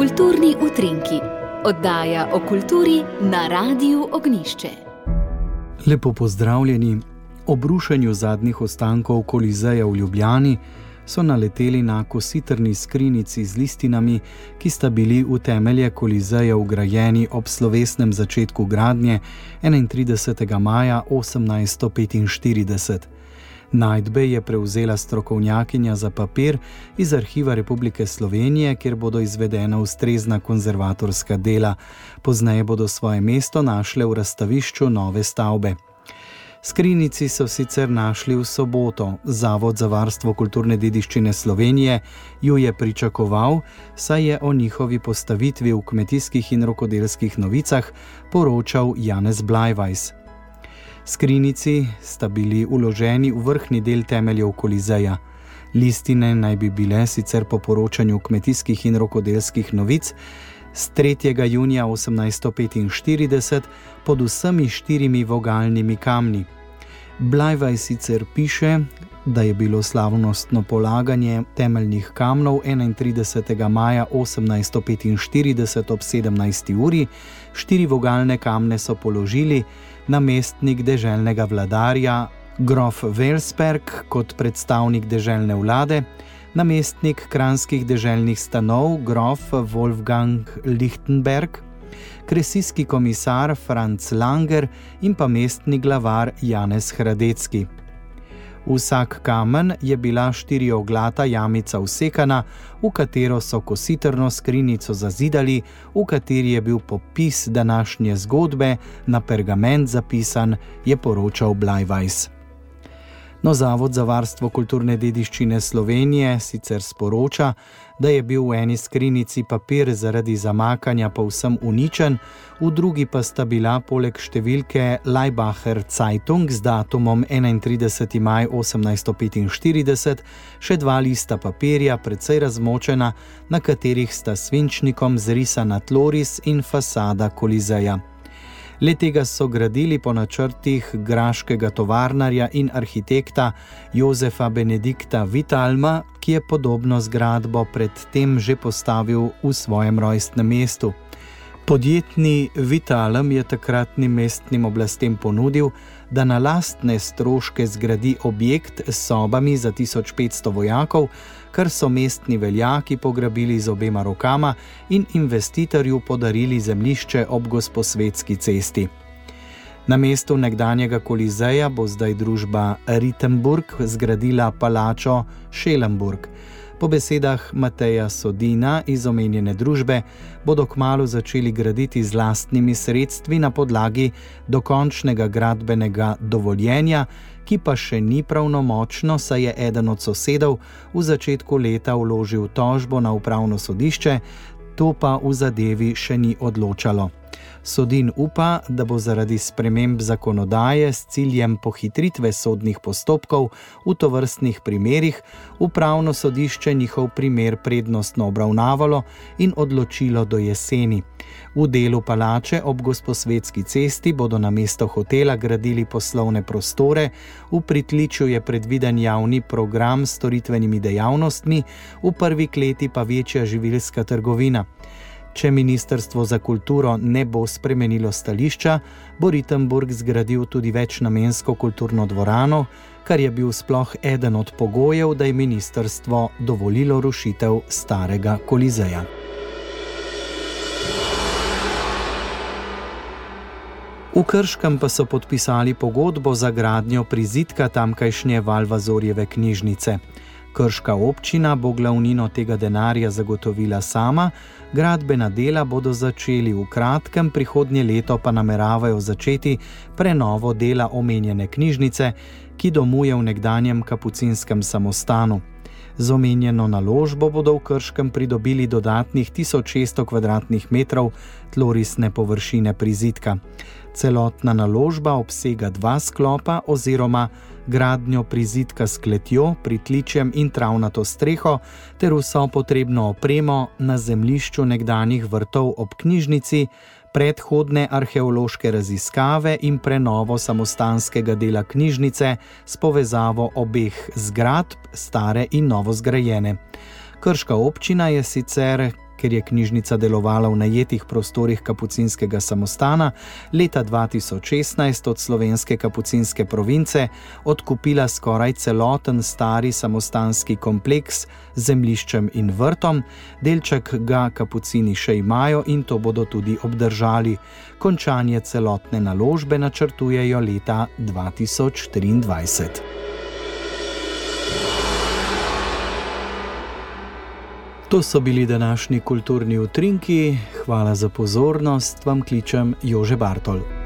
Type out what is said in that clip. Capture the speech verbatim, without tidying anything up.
Kulturni utrinki, oddaja o kulturi na Radiu Ognjišče. Lepo pozdravljeni. Ob rušenju zadnjih ostankov Kolizeja v Ljubljani so naleteli na kositrni skrinjici z listinami, ki sta bili v temelje Kolizeja vgrajeni ob slovesnem začetku gradnje enaintridesetega maja osemnajststo petinštirideset. Najdbe je prevzela strokovnjakinja za papir iz Arhiva Republike Slovenije, kjer bodo izvedena ustrezna konzervatorska dela. Pozneje bodo svoje mesto našle v razstavišču nove stavbe. Skrinjici so sicer našli v soboto. Zavod za varstvo kulturne dediščine Slovenije ju je pričakoval, saj je o njihovi postavitvi v Kmetijskih in rokodelskih novicah poročal Janez Blajvajs. Skrinjici sta bili vloženi v vrhnji del temeljev Kolizeja. Listine naj bi bile sicer po poročanju Kmetijskih in rokodelskih novic z tretjega junija osemnajststo petinštirideset pod vsemi štirimi vogalnimi kamni. Blajvaj sicer piše, da je bilo slavnostno polaganje temeljnih kamnov enaintridesetega maja osemnajststo petinštirideset ob sedemnajsti uri, štiri vogalne kamne so položili namestnik deželnega vladarja grof Welsperg kot predstavnik deželne vlade, namestnik kranjskih deželnih stanov grof Wolfgang Lichtenberg, kresijski komisar Franz Langer in pa mestni glavar Janez Hradecki. Vsak kamen je bila štirioglata jamica vsekana, v katero so kositrno skrinjico zazidali, v kateri je bil popis današnje zgodbe na pergament zapisan, je poročal Blajvajs. No, Zavod za varstvo kulturne dediščine Slovenije sicer sporoča, da je bil v eni skrinjici papir zaradi zamakanja povsem uničen, v drugi pa sta bila poleg številke Laibacher Zeitung z datumom enaintrideseti maj osemnajststo petinštirideset še dva lista papirja, precej razmočena, na katerih sta svinčnikom zrisana tloris in fasada Kolizeja. Le-tega so gradili po načrtih graškega tovarnarja in arhitekta Jozefa Benedikta Vitalma, ki je podobno zgradbo pred tem že postavil v svojem rojstnem mestu. Podjetni Vitalem je takratnim mestnim oblastem ponudil, da na lastne stroške zgradi objekt s sobami za tisoč petsto vojakov, kar so mestni veljaki pograbili z obema rokama in investitorju podarili zemljišče ob Gosposvetski cesti. Na mestu nekdanjega Kolizeja bo zdaj družba Ritenburg zgradila palačo Schellenburg. Po besedah Mateja Sodina iz omenjene družbe bodo kmalu začeli graditi z lastnimi sredstvi na podlagi dokončnega gradbenega dovoljenja, ki pa še ni pravnomočno, saj je eden od sosedov v začetku leta vložil tožbo na upravno sodišče, to pa v zadevi še ni odločalo. Sodin upa, da bo zaradi sprememb zakonodaje s ciljem pohitritve sodnih postopkov v tovrstnih primerih upravno sodišče njihov primer prednostno obravnavalo in odločilo do jeseni. V delu palače ob Gosposvetski cesti bodo namesto hotela gradili poslovne prostore, v pritličju je predviden javni program s storitvenimi dejavnostmi, v prvi kleti pa večja živilska trgovina. Če Ministrstvo za kulturo ne bo spremenilo stališča, bo Ritenburg zgradil tudi večnamensko kulturno dvorano, kar je bil sploh eden od pogojev, da je ministrstvo dovolilo rušitev starega Kolizeja. V Krškem pa so podpisali pogodbo za gradnjo prizidka tamkajšnje Valvazorjeve knjižnice. Krška občina bo glavnino tega denarja zagotovila sama, gradbena dela bodo začeli v kratkem, prihodnje leto pa nameravajo začeti prenovo dela omenjene knjižnice, ki domuje v nekdanjem kapucinskem samostanu. Z omenjeno naložbo bodo v Krškem pridobili dodatnih tisoč šeststo kvadratnih metrov tlorisne površine prizidka. Celotna naložba obsega dva sklopa oziroma gradnjo prizidka s kletjo, pritličjem in travnato streho ter vso potrebno opremo na zemljišču nekdanjih vrtov ob knjižnici, predhodne arheološke raziskave in prenovo samostanskega dela knjižnice s povezavo obeh zgradb, stare in novo zgrajene. Krška občina je sicer ker je knjižnica delovala v najetih prostorih kapucinskega samostana, leta dva tisoč šestnajst od slovenske kapucinske province odkupila skoraj celoten stari samostanski kompleks z zemljiščem in vrtom, delček ga kapucini še imajo in to bodo tudi obdržali. Končanje celotne naložbe načrtujejo leta dva tisoč triindvajset. To so bili današnji kulturni utrinki. Hvala za pozornost, vam kličem Jože Bartol.